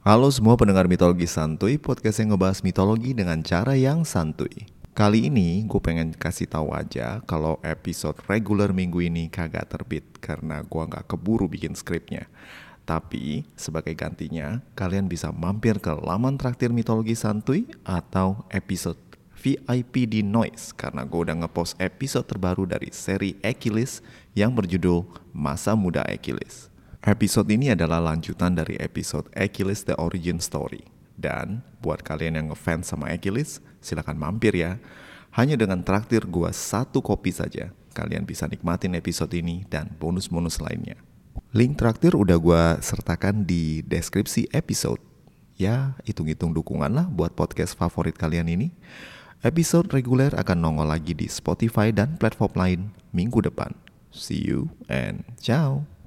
Halo semua pendengar mitologi santuy, podcast yang ngebahas mitologi dengan cara yang santuy. Kali ini gue pengen kasih tahu aja kalau episode reguler minggu ini kagak terbit karena gue nggak keburu bikin skripnya. Tapi sebagai gantinya, kalian bisa mampir ke laman traktir mitologi santuy atau episode VIP di Noise karena gue udah ngepost episode terbaru dari seri Achilles yang berjudul Masa Muda Achilles. Episode ini adalah lanjutan dari episode Achilles The Origin Story. Dan buat kalian yang ngefans sama Achilles, silakan mampir ya. Hanya dengan traktir gua 1 kopi saja, kalian bisa nikmatin episode ini dan bonus-bonus lainnya. Link traktir udah gua sertakan di deskripsi episode. Ya, hitung-hitung dukungan lah buat podcast favorit kalian ini. Episode reguler akan nongol lagi di Spotify dan platform lain minggu depan. See you and ciao.